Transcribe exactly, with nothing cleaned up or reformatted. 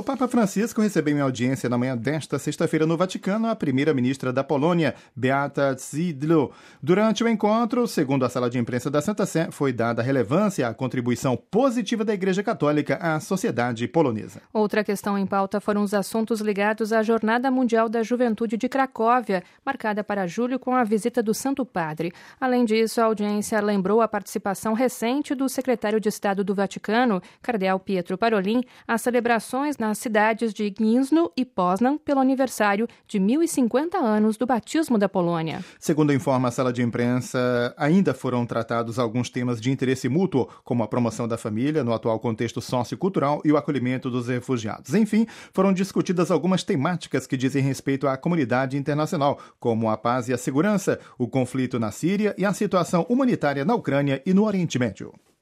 O Papa Francisco recebeu em audiência na manhã desta sexta-feira no Vaticano a primeira-ministra da Polônia, Beata Szydło. Durante o encontro, segundo a sala de imprensa da Santa Sé, foi dada relevância à contribuição positiva da Igreja Católica à sociedade polonesa. Outra questão em pauta foram os assuntos ligados à Jornada Mundial da Juventude de Cracóvia, marcada para julho com a visita do Santo Padre. Além disso, a audiência lembrou a participação recente do secretário de Estado do Vaticano, cardeal Pietro Parolin, às celebrações nas cidades de Gniezno e Poznań pelo aniversário de mil e cinquenta anos do batismo da Polônia. Segundo informa a sala de imprensa, ainda foram tratados alguns temas de interesse mútuo, como a promoção da família no atual contexto sociocultural e o acolhimento dos refugiados. Enfim, foram discutidas algumas temáticas que dizem respeito à comunidade internacional, como a paz e a segurança, o conflito na Síria e a situação humanitária na Ucrânia e no Oriente Médio.